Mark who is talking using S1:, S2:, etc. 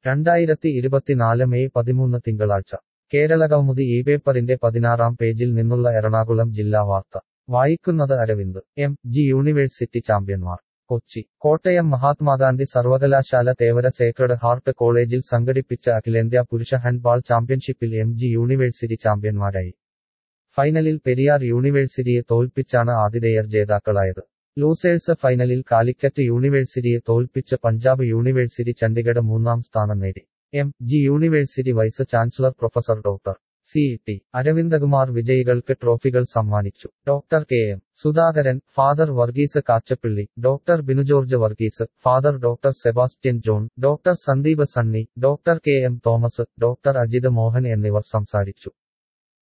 S1: 2024 May 13 തിങ്കളാഴ്ച കേരളകൗമുദി ഈ പേപ്പറിന്റെ 16-ാം പേജിൽ നിന്നുള്ള എറണാകുളം ജില്ലാ വാർത്ത വായിക്കുന്നത് അരവിന്ദ് എം.ജി യൂണിവേഴ്സിറ്റി ചാമ്പ്യന്മാർ കൊച്ചി കോട്ടയം മഹാത്മാഗാന്ധി സർവകലാശാല തേവര സേക്രഡ് ഹാർട്ട് കോളേജിൽ സംഘടിപ്പിച്ച അഖിലേന്ത്യാ പുരുഷ ഹാൻഡ്ബാൾ ചാമ്പ്യൻഷിപ്പിൽ എം.ജി യൂണിവേഴ്സിറ്റി ചാമ്പ്യന്മാരായി. ഫൈനലിൽ പെരിയാർ യൂണിവേഴ്സിറ്റിയെ തോൽപ്പിച്ചാണ് ആതിഥേയർ ജേതാക്കളായത്. ലൂസേഴ്സ് ഫൈനലിൽ കാലിക്കറ്റ് യൂണിവേഴ്സിറ്റിയെ തോൽപ്പിച്ച് പഞ്ചാബ് യൂണിവേഴ്സിറ്റി ചണ്ഡിഗഡ് 3-ാം സ്ഥാനം നേടി. MG university vice chancellor professor doctor CT. Aravindakumar വിജയികൾക്ക് ട്രോഫികൾ സമ്മാനിച്ചു. Doctor KM. Sudhakaran, father Varghese Kachappilly, doctor Binu George Varghese, father doctor Sebastian John, doctor Sandeep Sunny, doctor KM. Thomas, doctor Ajith Mohan എന്നിവർ സംസാരിച്ചു.